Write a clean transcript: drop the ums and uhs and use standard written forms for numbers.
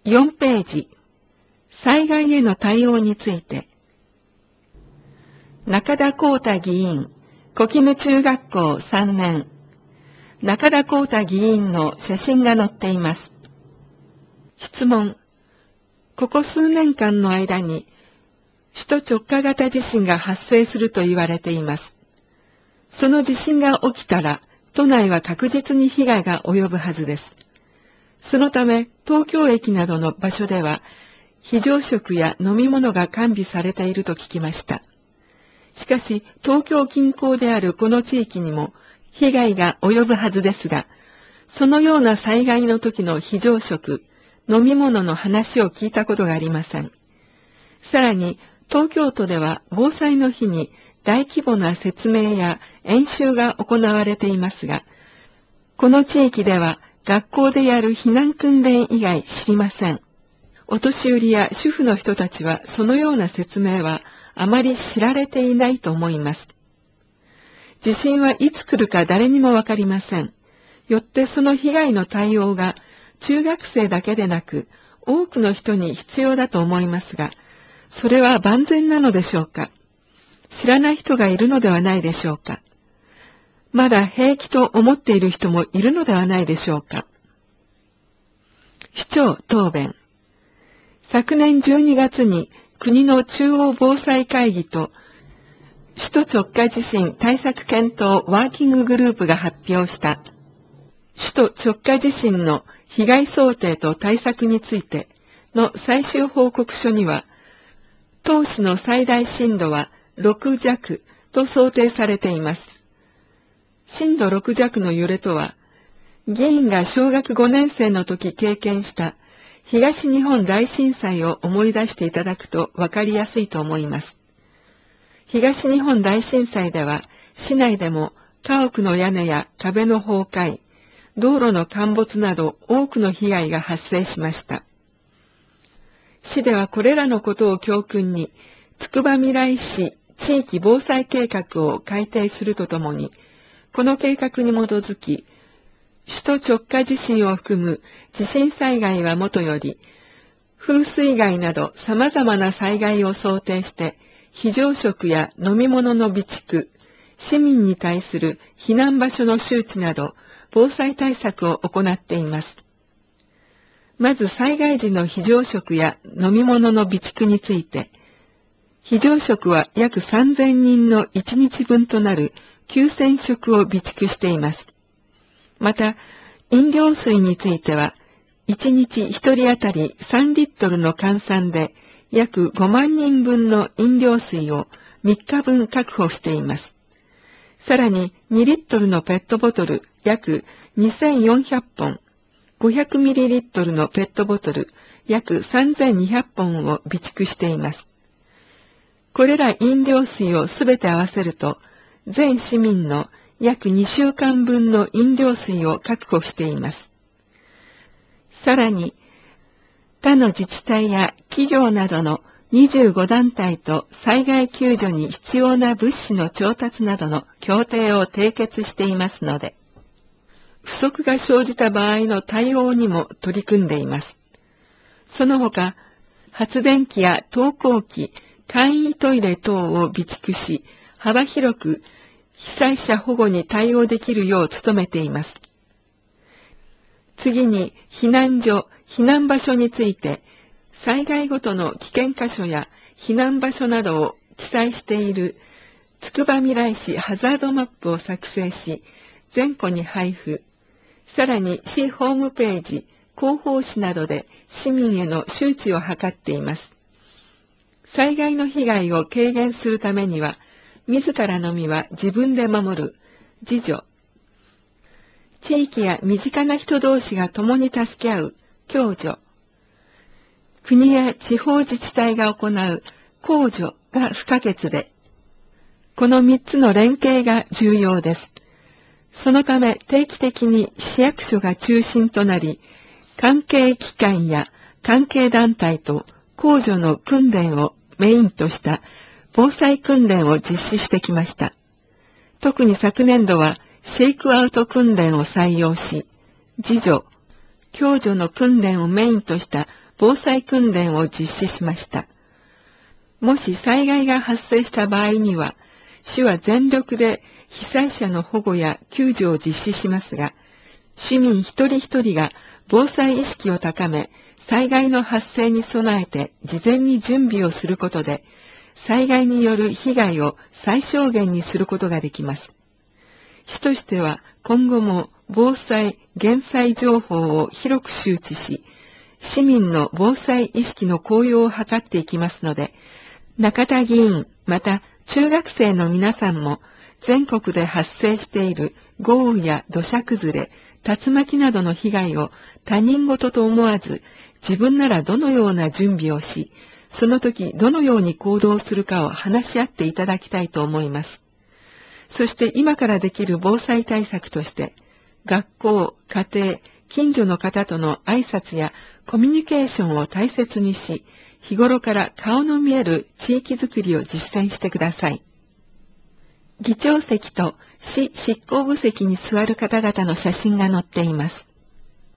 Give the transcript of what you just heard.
4ページ、災害への対応について。中田光太議員、小絹中学校3年。中田光太議員の写真が載っています。質問。ここ数年間の間に、首都直下型地震が発生すると言われています。その地震が起きたら、都内は確実に被害が及ぶはずです。そのため、東京駅などの場所では、非常食や飲み物が完備されていると聞きました。しかし、東京近郊であるこの地域にも被害が及ぶはずですが、そのような災害の時の非常食、飲み物の話を聞いたことがありません。さらに、東京都では防災の日に大規模な説明や演習が行われていますが、この地域では学校でやる避難訓練以外知りません。お年寄りや主婦の人たちはそのような説明はあまり知られていないと思います。地震はいつ来るか誰にもわかりません。よってその被害の対応が中学生だけでなく多くの人に必要だと思いますが、それは万全なのでしょうか。知らない人がいるのではないでしょうか。まだ平気と思っている人もいるのではないでしょうか。市長答弁。昨年12月に国の中央防災会議と首都直下地震対策検討ワーキンググループが発表した首都直下地震の被害想定と対策についての最終報告書には、当市の最大震度は6弱と想定されています。震度6弱の揺れとは、議員が小学5年生の時経験した東日本大震災を思い出していただくと分かりやすいと思います。東日本大震災では、市内でも家屋の屋根や壁の崩壊、道路の陥没など多くの被害が発生しました。市ではこれらのことを教訓に、つくばみらい市地域防災計画を改定するとともに、この計画に基づき、首都直下地震を含む地震災害はもとより、風水害など様々な災害を想定して、非常食や飲み物の備蓄、市民に対する避難場所の周知など、防災対策を行っています。まず災害時の非常食や飲み物の備蓄について、非常食は約3000人の1日分となる9000食を備蓄しています。また、飲料水については、1日1人当たり3リットルの換算で、約5万人分の飲料水を3日分確保しています。さらに、2リットルのペットボトル約2400本、500ミリリットルのペットボトル約3200本を備蓄しています。これら飲料水をすべて合わせると、全市民の約2週間分の飲料水を確保しています。さらに、他の自治体や企業などの25団体と災害救助に必要な物資の調達などの協定を締結していますので、不足が生じた場合の対応にも取り組んでいます。その他、発電機や投光器、簡易トイレ等を備蓄し、幅広く被災者保護に対応できるよう努めています。次に、避難所、避難場所について、災害ごとの危険箇所や避難場所などを記載しているつくばみらい市ハザードマップを作成し、全戸に配布。さらに市ホームページ、広報誌などで市民への周知を図っています。災害の被害を軽減するためには、自らの身は自分で守る、自助。地域や身近な人同士が共に助け合う、共助。国や地方自治体が行う、公助が不可欠で、この3つの連携が重要です。そのため定期的に市役所が中心となり、関係機関や関係団体と公助の訓練をメインとした防災訓練を実施してきました。特に昨年度はシェイクアウト訓練を採用し、自助、共助の訓練をメインとした防災訓練を実施しました。もし災害が発生した場合には、市は全力で被災者の保護や救助を実施しますが、市民一人一人が防災意識を高め、災害の発生に備えて事前に準備をすることで、災害による被害を最小限にすることができます。市としては今後も防災・減災情報を広く周知し、市民の防災意識の向上を図っていきますので、中田議員、また中学生の皆さんも全国で発生している豪雨や土砂崩れ、竜巻などの被害を他人事と思わず、自分ならどのような準備をし、その時どのように行動するかを話し合っていただきたいと思います。そして今からできる防災対策として、学校、家庭、近所の方との挨拶やコミュニケーションを大切にし、日頃から顔の見える地域づくりを実践してください。議長席と市執行部席に座る方々の写真が載っています。